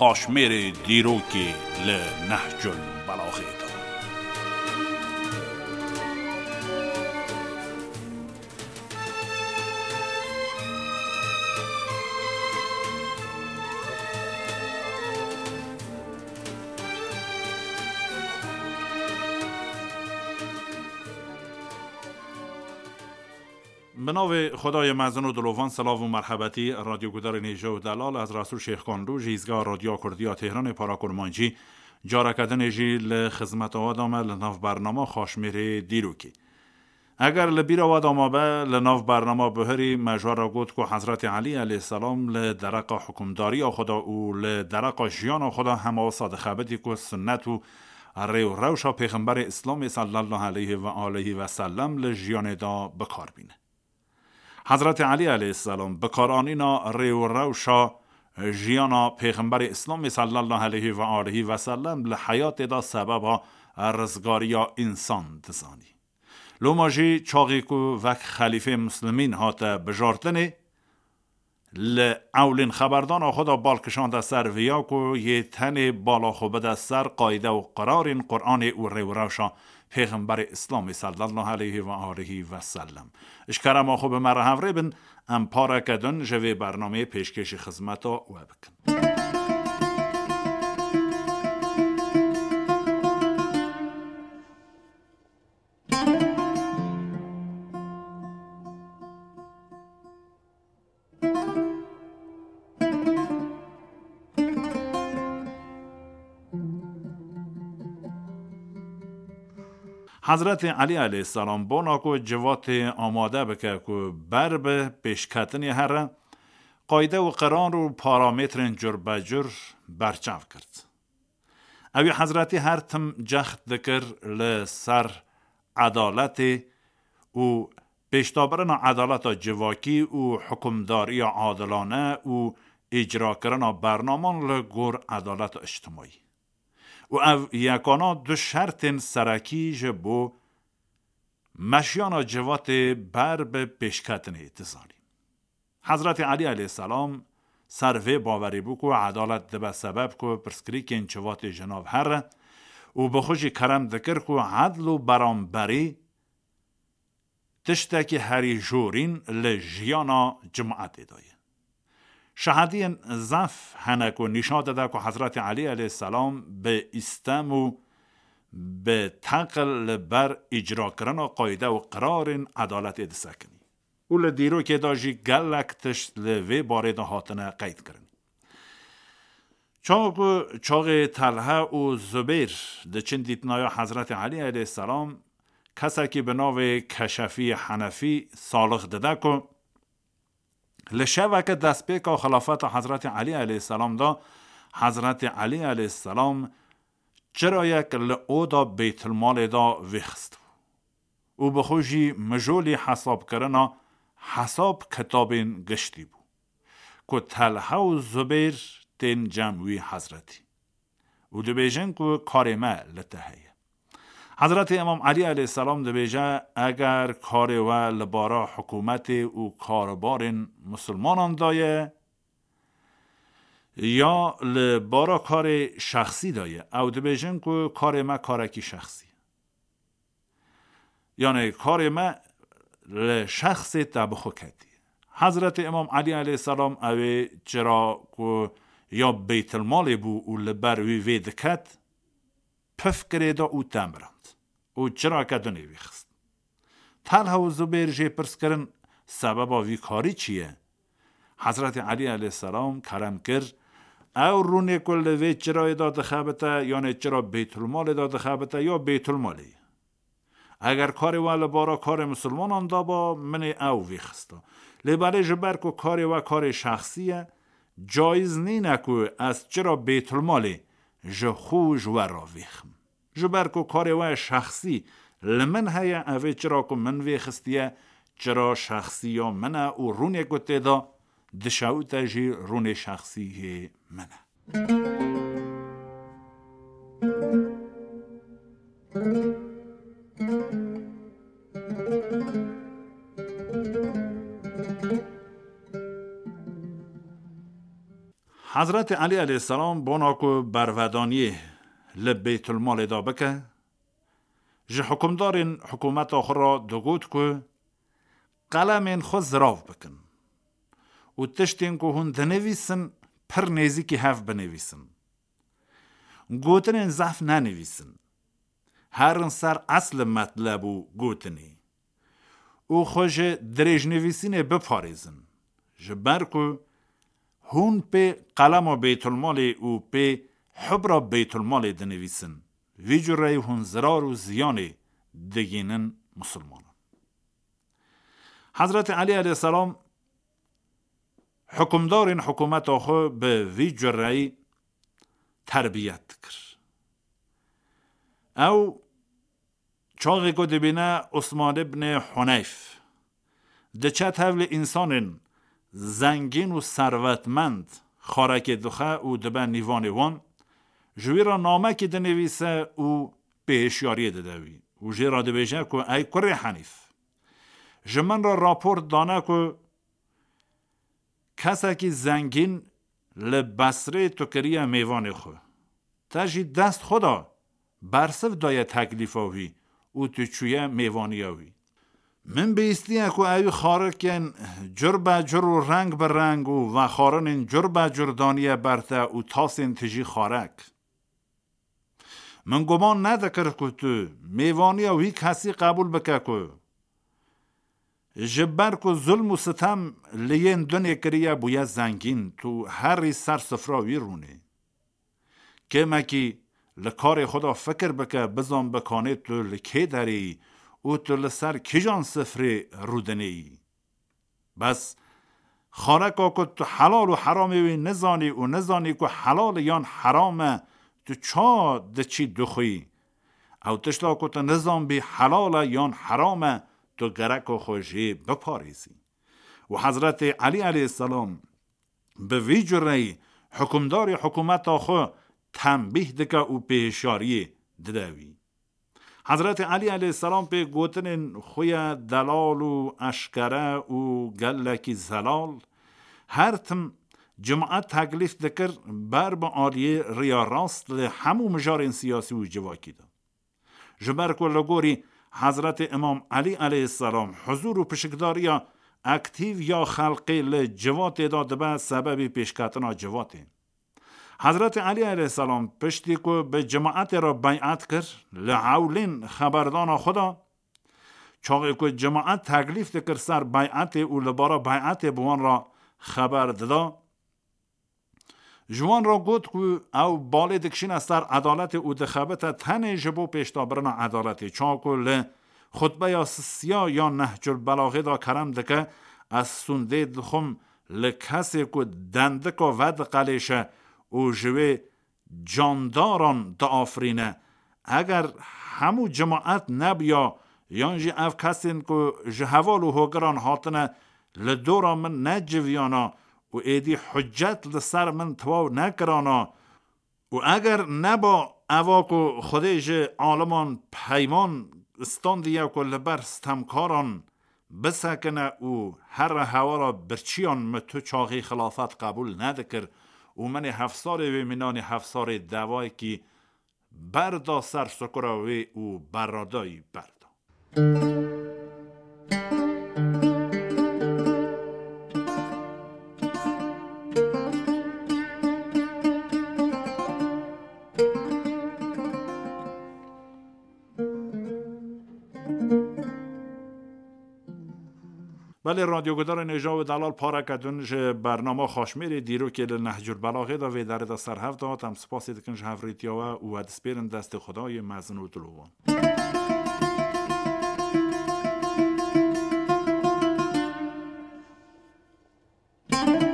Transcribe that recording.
خاشمیر دیروکی لنهج البلاغه دا. به نام خدای مزن و دلوان، سلام و مرحبتی رادیو گودار نیجه و دلال از رسول شیخ کاندو جیزگاه رادیو کردیا تهران پاراکرمانجی جارکدن جی لخدمت آدم لناف برنامه خاشمیر دیروکی. اگر لبیر آدم به لناف برنامه بهری مجار را گود که حضرت علی علیه السلام لدرق حکمداری خدا و لدرق جیان خدا همه صادقه بدی که سنت و ریو روشا پیغمبر اسلام صلی الله علیه و آله و سلم لجیان دا بکار بینه. حضرت علی علیه السلام بکارانینا ریو روشا جیانا پیغمبر اسلام صلی الله علیه و آله و سلم لحیات دا سبب رزگاریا انسان دزانی. لوماجی چاقی که وک خلیفه مسلمین هاته بجارتنه اولین خبردان خدا بالکشان دا سر ویا که یه تن بالا خوبه دا سر قایده و قرارین قرآن او ریو روشا پیغمبر اسلام صلی الله علیه و آله و سلم. اشکرم خوب مرحب ریبن ام پارا کدن جوی برنامه پیشکش خدمت و بکن. حضرت علی علیه السلام بنا کو جوات آماده بکه که بر به پیشکتنی هر قاعده و قرار و پارامتر جر بجر برچاو کرد. اوی حضرت هر تم جخت دکر لسر عدالت و پیشتابرن عدالت جواکی و حکمداری عادلانه و اجرا کردن برنامه لگور عدالت اجتماعی. و او یکانا دو شرط سرکی جبو مشیانا جوات بر به پیشکتن اتزانی. حضرت علی علیه السلام سروه باوری بو که عدالت دبه سبب که پرسکری که انچوات جناب هر و بخوشی کرم دکر که عدل و برانبری تشتکی هری جورین لجیانا جماعت دایه. شهادی زف هنک و نشان داده که حضرت علی علیه السلام به استم و به تقل بر اجرا کردن قاعده و قرار عدالت ادسکنی. او لدیرو که داشی گلکتش لوی باره ده هاتنه قید کرنی. چاق طلحه و زبیر ده چند دیتنای حضرت علی علیه السلام کسی که به نام کشفی حنفی سالخ داده که لشوک دست پیکا خلافت حضرت علی علیه السلام دا حضرت علی علیه السلام چرا یک لعو دا بیت المال دا ویخست و بخوشی مجولی حساب کرنا حساب کتابین گشتی بو که طلحه و زبیر تین جمعوی حضرتی و دو بیجن که کارمه لتهیه. حضرت امام علی علیه السلام ده بیجه اگر کار و لبارا حکومت و کاربار مسلمانان دایه یا لبارا کار شخصی دایه او ده بیجن که کار ما کارکی شخصی یعنی کار ما لشخص تبخو کدی. حضرت امام علی علیه السلام اوی چرا که یا بیت المال بو و لبروی ویدکت پف کرده او تمرند او چرا کدنی ویخست. طلحه و زبیر جه پرس کرن سبب آوی کاری چیه؟ حضرت علی علیه السلام کرم کرد او رونه کل وی چرا داده خبته یعنی چرا بیت المال داده خبته یا بیت المالی. اگر کاری و بارا کار مسلمانان دا با من او ویخستا. لباله جبر که کاری و کار شخصیه جایز نینه که از چرا بیت المالی جه خوش و را ویخم. جبر که کاری و شخصی لمن هیا اوه چرا که من ویخستیه چرا شخصی یا منه و رونه گته دا دشاوته جی رونه شخصی منه. حضرت علی علیه السلام بنا کو برودانی لبیت المال دا بکه جه حکمدارین حکومت آخر را دگود که قلمین خود زراف بکن و تشتین که هون دنویسن پر نیزی که هف بنویسن گوتنین زف ننویسن هرن سر اصل مطلب و گوتنی او خوش دریج نویسین بپاریزن جبر که هون په قلم بیت المال او په حبر بیت المال دنویسن وی جره هون ضرار و زیان دگینن مسلمان. حضرت علی علیه السلام حکمدار این حکومت آخو به وی جره تربیت کرد. او چاقی که دبینه عثمان ابن حنیف دچت حول انسان زنگین و ثروتمند خارک دخه او دبن نیوان وان جوی را نامه که دنویسه او به اشیاری ددوی او جی را دبیشه که ای کره حنیف جمن را راپورت دانه که کسا که زنگین لبسره تو کریه میوان خو تجی دست خدا برسف دایه تکلیف آوی او تو چویه میوانی آوی من بیستیه که ایو خارکن جر به جر و رنگ به رنگ و خارن جر به جر دانیه برته و تاسین تجی خارک من گمان ندکر که تو میوانی اوی کسی قبول بکه که جبر که ظلم و ستم لین دنیا کریه بویه زنگین تو هر سر سفراوی رونه که مکی لکار خدا فکر بکه بزن بکانه تو لکه داری او تو لسر کجان سفر رودنه ای بس خارکا که تو حلال و حرامه وی نزانی و نزانی که حلال یان حرامه تو چا ده چی دخوی او تشتا که تو نظام بی حلال یان حرامه تو گرک و خوشی بپاریزی و حضرت علی علیه السلام به وی جره حکمدار حکومت آخو تنبیه دکه او پیشاری ددوی حضرت علی علیه السلام په گوتن خوی دلال و اشکره و گلکی زلال هر تم جماعت تکلیف دکر بر با آلیه ریا راست لی همو مجارین سیاسی و جواکی دا جبر که لگوری حضرت امام علی علیه السلام حضور و پشکداری اکتیو یا خلقی لی جوات داده به سبب پیشکتنا جواته حضرت علی علیه السلام پشتی که به جماعت را بیعت کرد لعولین خبردان خدا چاقی که جماعت تکلیف دکر سر بیعت او لبارا بیعت بوان را خبر دادا جوان را گفت که او بالی دکشین از سر عدالت او دخبت تن جبو پیشتابرن عدالتی چاکل خطبه یا سیا یا نهج البلاغه دا کرم دکه از سنده دخم لکسی که دندک و ود قلیشه او جوه جانداران دا آفرینه اگر همو جماعت نبیا یانجی اف کسین که جهوال و هوگران هاتنه لدورا من نجویانا و ایدی حجت لسر من تواو نکرانا و اگر نبا اواکو خودیج عالمان پیمان استاندیه که لبر ستمکاران بسکنه و هر هوا برچیان متو چاقی خلافت قبول ندکر و من 7 سال و منان 7 سال دوایی که بردا سر سکراوی و برادایی بردا بله رادیو گدار نجا و دلال پارکدونش برنامه خاشمیر دیرو که نهج البلاغه دا و داره دا سرهف داد هم سپاسی دکنش هفریتیا و ودسپیرن دست خدای مزن و دلوان